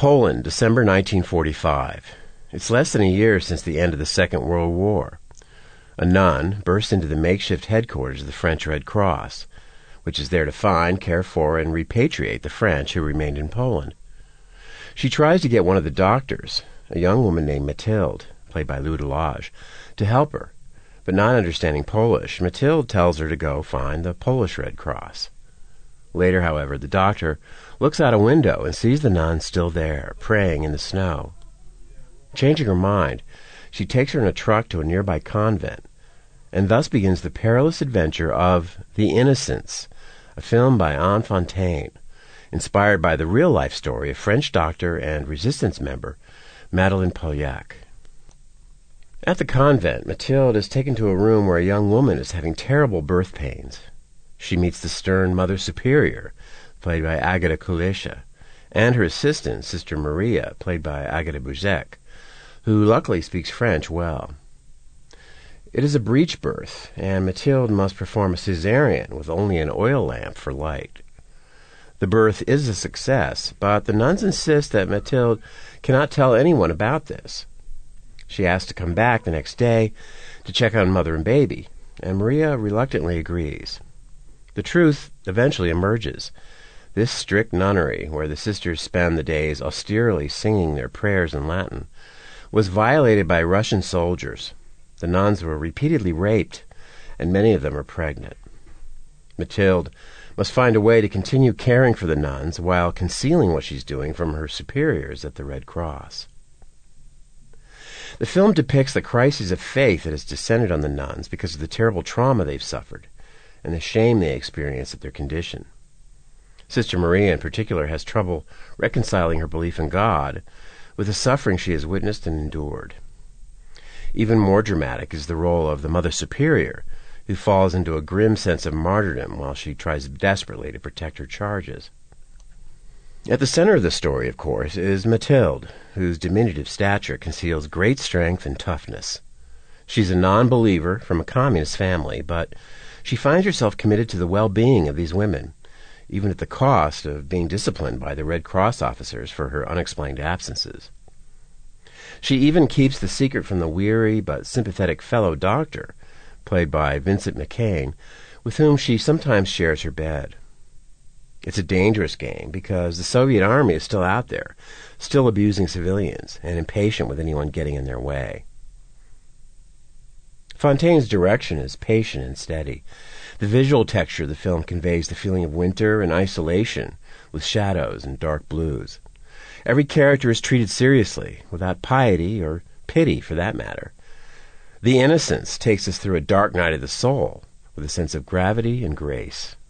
Poland, December 1945. It's less than a year since the end of the Second World War. A nun bursts into the makeshift headquarters of the French Red Cross, which is there to find, care for, and repatriate the French who remained in Poland. She tries to get one of the doctors, a young woman named Mathilde, played by Lou Delage, to help her. But not understanding Polish, Mathilde tells her to go find the Polish Red Cross. Later, however, the doctor looks out a window and sees the nun still there, praying in the snow. Changing her mind, she takes her in a truck to a nearby convent, and thus begins the perilous adventure of The Innocents, a film by Anne Fontaine, inspired by the real-life story of French doctor and resistance member Madeleine Pauillac. At the convent, Mathilde is taken to a room where a young woman is having terrible birth pains. She meets the stern Mother Superior, played by Agata Kulesza, and her assistant, Sister Maria, played by Agata Buzek, who luckily speaks French well. It is a breech birth, and Mathilde must perform a cesarean with only an oil lamp for light. The birth is a success, but the nuns insist that Mathilde cannot tell anyone about this. She asks to come back the next day to check on mother and baby, and Maria reluctantly agrees. The truth eventually emerges. This strict nunnery, where the sisters spend the days austerely singing their prayers in Latin, was violated by Russian soldiers. The nuns were repeatedly raped, and many of them are pregnant. Mathilde must find a way to continue caring for the nuns while concealing what she's doing from her superiors at the Red Cross. The film depicts the crisis of faith that has descended on the nuns because of the terrible trauma they've suffered and the shame they experience at their condition. Sister Maria, in particular, has trouble reconciling her belief in God with the suffering she has witnessed and endured. Even more dramatic is the role of the Mother Superior, who falls into a grim sense of martyrdom while she tries desperately to protect her charges. At the center of the story, of course, is Mathilde, whose diminutive stature conceals great strength and toughness. She's a non-believer from a communist family, but she finds herself committed to the well-being of these women, even at the cost of being disciplined by the Red Cross officers for her unexplained absences. She even keeps the secret from the weary but sympathetic fellow doctor, played by Vincent McCain, with whom she sometimes shares her bed. It's a dangerous game because the Soviet army is still out there, still abusing civilians and impatient with anyone getting in their way. Fontaine's direction is patient and steady. The visual texture of the film conveys the feeling of winter and isolation with shadows and dark blues. Every character is treated seriously, without piety or pity for that matter. The Innocents takes us through a dark night of the soul with a sense of gravity and grace.